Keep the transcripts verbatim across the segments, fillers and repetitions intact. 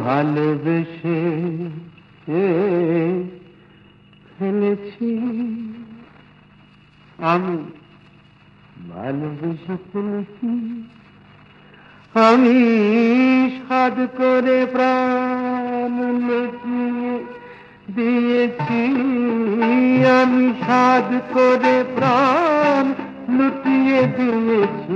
ভালোবেসে ফেলেছি আমি, ভালোবেসে ফেলেছি আমি, সাধ করে প্রাণ লুটিয়ে দিয়েছি আমি, সাধ করে প্রাণ লুটিয়ে দিয়েছি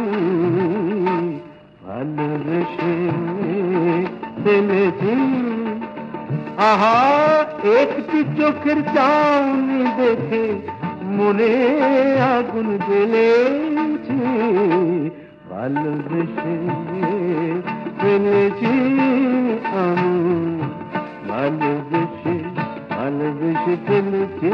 ভালোবেসে ফেলেছি। আহা, একটি চোখের চাউনি দেখে মনে আগুন জ্বেলেছি ভালোবেসে ফেলেছি আমি, ভালোবেসে ভালোবেসে ফেলেছি।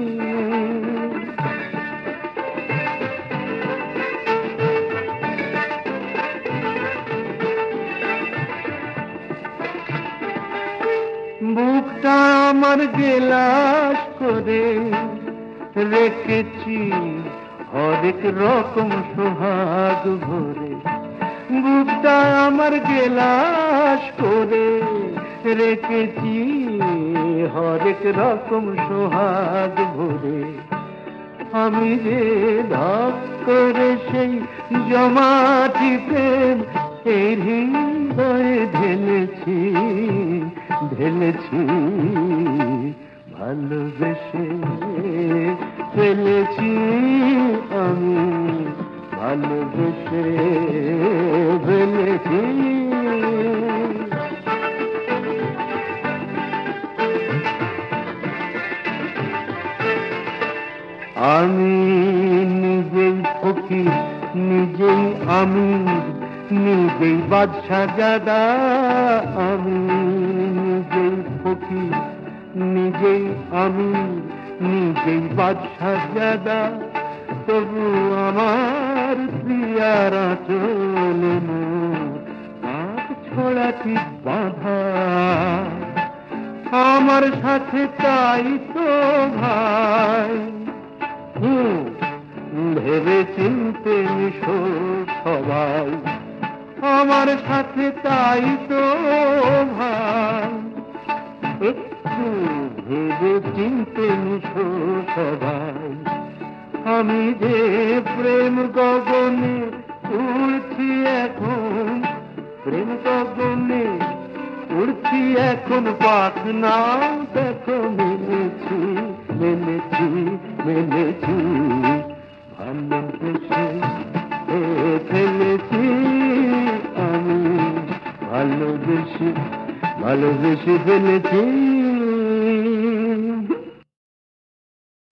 বুকটা আমার গেলাস করে রেখেছি হরেক রকম সোহাগ ভরে, বুকটা আমার গেলাস করে রেখেছি হরেক রকম সোহাগ ভরে। আমি যে ঢক করে সেই জমাটি প্রেম এই হৃদয়ে ঢেলেছি ঢেলেছি ভালোবেসে ফেলেছি আমি, ভালোবেসে ফেলেছি। আমি নিজেই ফকির, নিজেই আমির, নিজেই বাদশা জাদা। আমি নিজেই ফকির, নিজেই আমির, নিজেই বাদশা জাদা। তবু আমার প্রিয়ার চলে আজ ছোড়াটি বাঁধা আমার সাথে, তাই তো ভাই ভেবে চিনতে মিশো সবাই আমার সাথে, তাই তো ভাই একটু ভেবে চিনতে মিশো সবাই। আমি যে প্রেম গগনে উড়ছি এখন, প্রেম গগনে উড়ছি এখন, পাখনা দেখো মেলেছি মেলেছি মেলেছি ভালোবেসে ফেলেছি আমি, ভালোবেসে ভালোবেসে ফেলেছি।